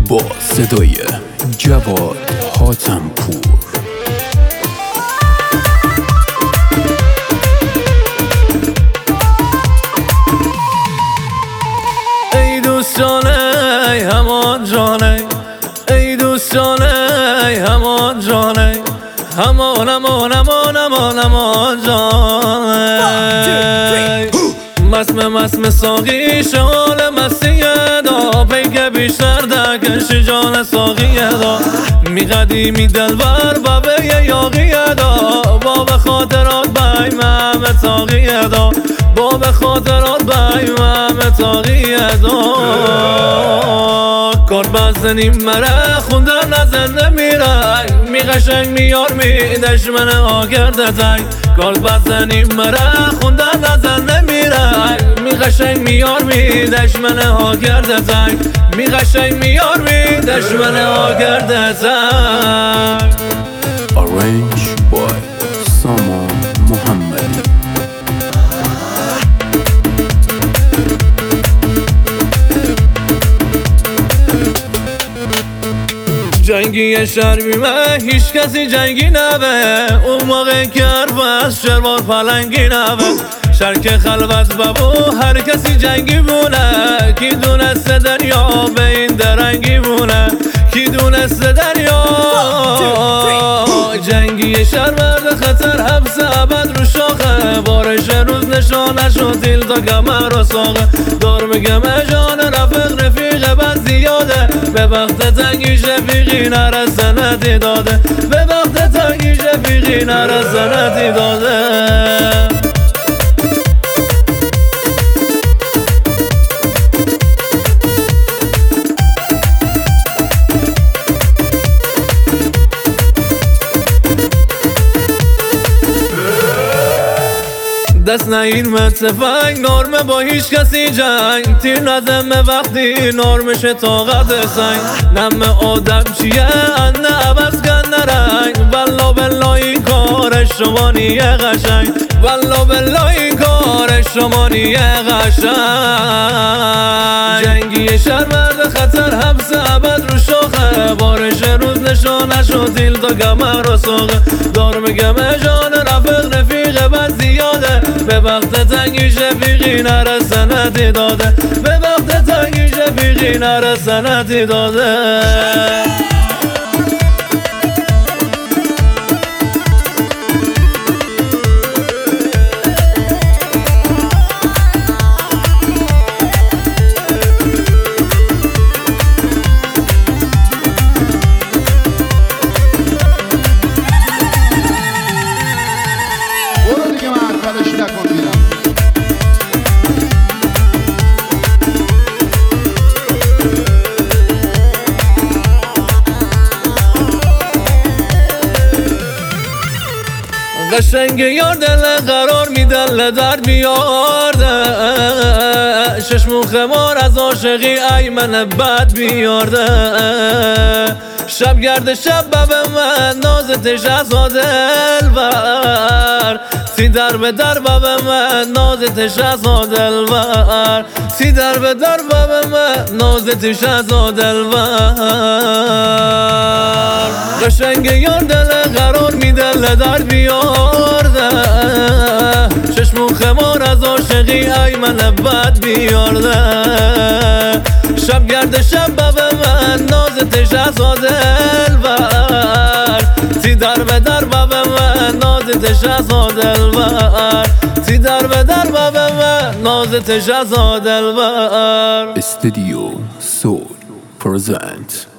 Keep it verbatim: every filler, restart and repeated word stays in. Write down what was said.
با صدای جواد حاتمپور. ای دوستانه همان جانه، ای دوستانه همان جانه، همان همان همان همان همان جانه. مسم مسم ساقی شال مسیه دا، پیک بیشتر دکش جان ساقیه دا. می قدیمی دلبر بابه یاقیه دا، با به خاطرات بایم همه تاقیه دا، با به خاطرات بایم همه تاقیه دا. کار بزنیم مره خوندن نزنده میره، می قشنگ میار می دشمن آگرده تنگ. کار بزنیم مره خوندن نزنده میره، می قشنگ میار می دشمن آگرده تنگ، می قشنگ میار می دشمن آگرده تنگ. Arranged by سامان محمدی. جنگی شرمی من هیچ کسی جنگی نبه، اون موقع که حرف شروار پلنگی نبه. شرک خلوت بابو هر کسی جنگی بونه، کی دونست دنیا به این درنگی بونه، کی دونست دنیا. جنگی شرمرد خطر حبس ابد رو شاخه، بارش روز نشانش و دیل تا گمه رو ساقه. دار میگم جان رفیق رفیق بس زیاده، به وقت تنگی شفیقی نره سنتی داده، به وقت تنگی شفیقی نره سنتی داده. دست نگیر متفنگ نرمه با هیچ کسی جنگ، تیر نزمه وقتی نرمش طاقت سنگ. نمه آدم چیه انده عوض کنده رنگ، والله بالله این کار شمانیه قشنگ، والله بالله این کار شمانیه قشنگ. جنگی شرمرد خطر حبس ابد رو شاخه، بارش روز نشانش و دیل تا گمه رو ساقه. دار میگم جان رفیق رفیق بس زیاده، به وقت تنگی شفیقی نره سنتی داده، به وقت تنگی شفیقی نره سنتی داده. قشنگ یار دل قرار میدل درد بیارده، چشمون خمار از عاشقی ایمن بد بیارده. شب گرد شب به من نازتش از دلبر، سی در به در به من نازتش از دلبر، سی در به در به من نازتش از دلبر. قشنگ یار دل قرار میدل درد بیارده، چشمون خمار از عاشقی ایمن بد بیارده. شب گرد شب به من نازتش از دلبر، سی در به در به من نازتش از دلبر، سی در به در به من نازتش از دلبر. استودیو سول پرزنت.